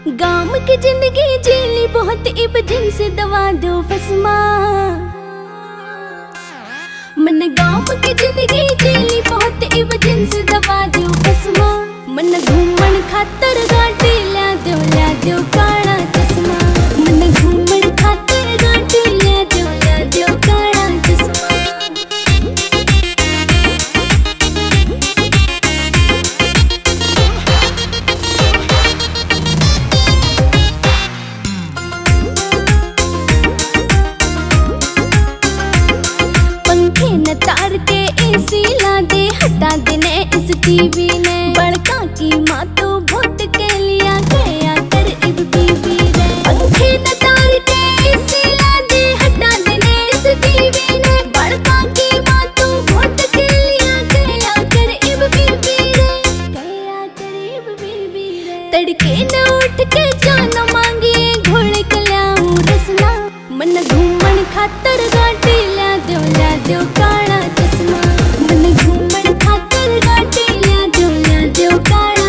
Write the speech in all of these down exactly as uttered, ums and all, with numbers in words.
गाम की जिंदगी जेली बहुत इब जिनसे दवा दो फसमा। मन गाम की जिंदगी जेली बहुत इब जिनसे दवा दो फसमा। मन घूमन खातर गाड़ी ल्या दो ल्या दो काला चश्मा। मन घूमन खातर गाड़ी ल्या दो ल्या दो काला चश्मा। तार के एसी ला दे हटा देने इस टीवी ने। बड़का की माँ तो वोट के लिया गया कर इब बीवी रे। पंखे न तार के एसी ला दे हटा देने इस टीवी ने। बड़का की माँ तो वोट के लिया गया कर इब बीवी रे। गया कर इब बीवी रे। तड़के न उठ के जान मांगी घोड़े कल्याऊ रसना। मन घूमन खातर गाड़ी ला दो ला दो काला चश्मा। मन घूमन खातर गाड़ी ला दो ला दो काला।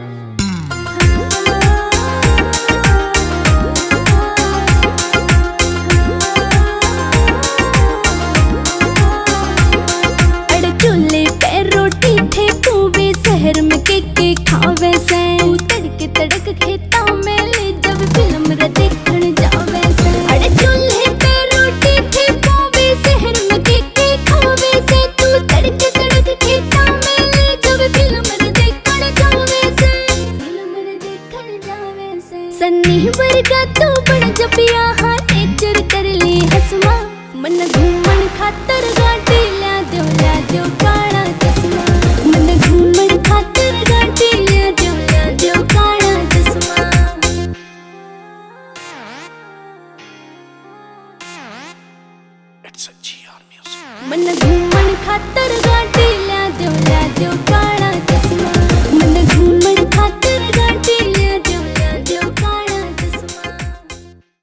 अड़ चूल्हे पे रोटी थे खूबे शहर में के के खावे से। तड़के तड़क खेता में ले जब फिल्म रे देखण जावे से। अड़ चूल्हे पे रोटी थे खूबे शहर में के के खावे से। तू तड़के तड़क खेता में ले जब फिल्म रे देखण जावे से। फिल्म रे देखण जावे से। सन्नी वर्गा तू बन जपिया हाँ नेचर कर ले हसमा। मन घूमन खातर गाड़ी ल्या दो ल्या दो काला चश्मा। मन घूमन खातर गाड़ी ल्या दो ल्या दो काला चश्मा। मन घूमन खातर गाड़ी ल्या दो ल्या दो काला।